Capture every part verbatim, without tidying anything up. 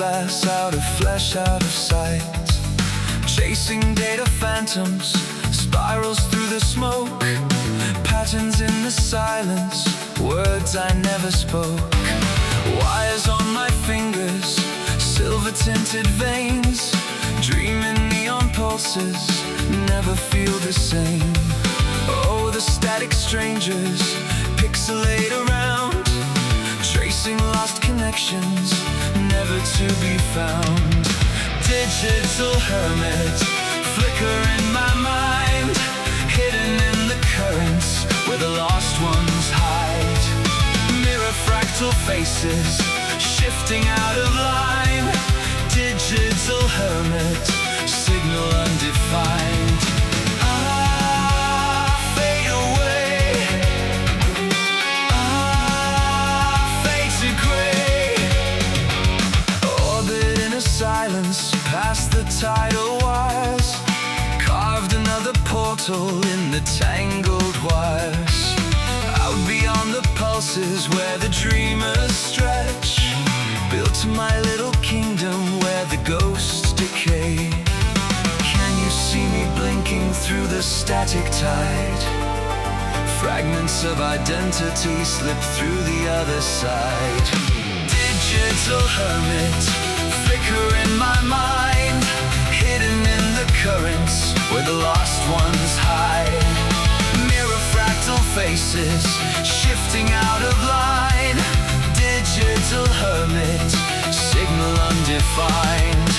glass, out of flesh, out of sight. Chasing data phantoms, spirals through the smoke. Patterns in the silence, words I never spoke. Wires on my fingers, silver-tinted veins. Dreaming neon pulses, never feel the same. Oh, the static strangers, pixelate around. Tracing lost connections, never to be found. Digital hermit, flicker in my mind. Hidden in the currents, where the lost ones hide. Mirror fractal faces, shifting out of line. Digital hermit, signal undefined. Ah, fade away. Ah, fade to gray. Orbit in a silence, past the tidal wires. Carved another portal in the tangled wires. Out beyond the pulses where the dreamers stretch. Built my little kingdom where the ghosts decay. Can you see me blinking through the static tide? Fragments of identity slip through the other side. Digital hermit, flicker in my mind. Hidden in the currents, where the lost ones hide. Mirror fractal faces, shifting out of line. Digital hermit, signal undefined.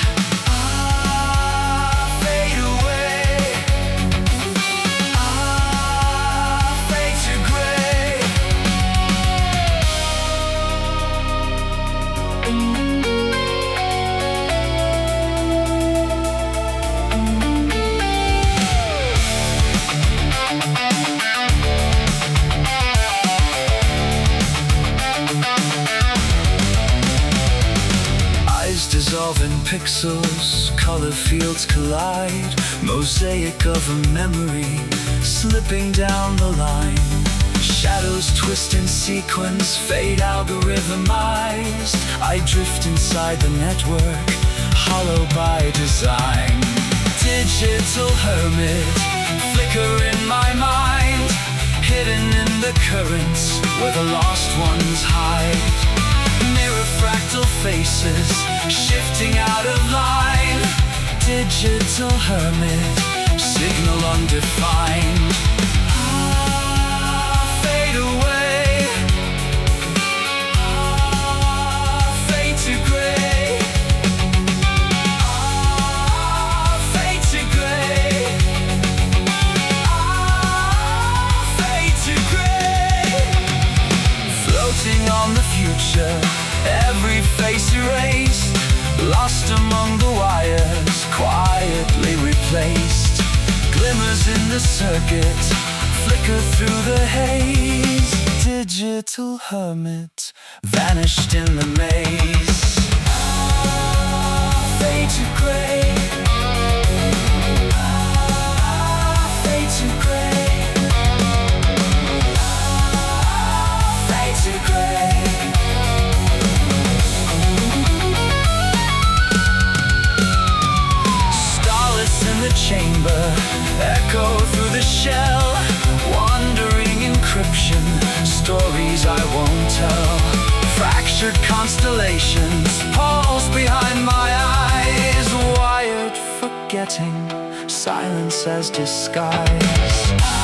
Ah, fade away. Ah, fade to gray. Dissolve in pixels, color fields collide. Mosaic of a memory, slipping down the line. Shadows twist in sequence, fade algorithmized. I drift inside the network, hollow by design. Digital hermit, flicker in my mind. Hidden in the currents, where the lost ones hide. Mirror fractal faces, shifting out of line. Digital hermit, signal undefined. Ah, fade away. Ah, fade to gray. Ah, fade to gray. Ah, fade to gray. Floating on the future, every face erased. Lost among the wires, quietly replaced. Glimmers in the circuit, flicker through the haze. Digital hermit, vanished in the maze. Ah, fade to gray. Ah, fade to gray. Ah, fade to gray. Chamber, echo through the shell. Wandering encryption, stories I won't tell. Fractured constellations, pulse behind my eyes. Wired forgetting, silence as disguise.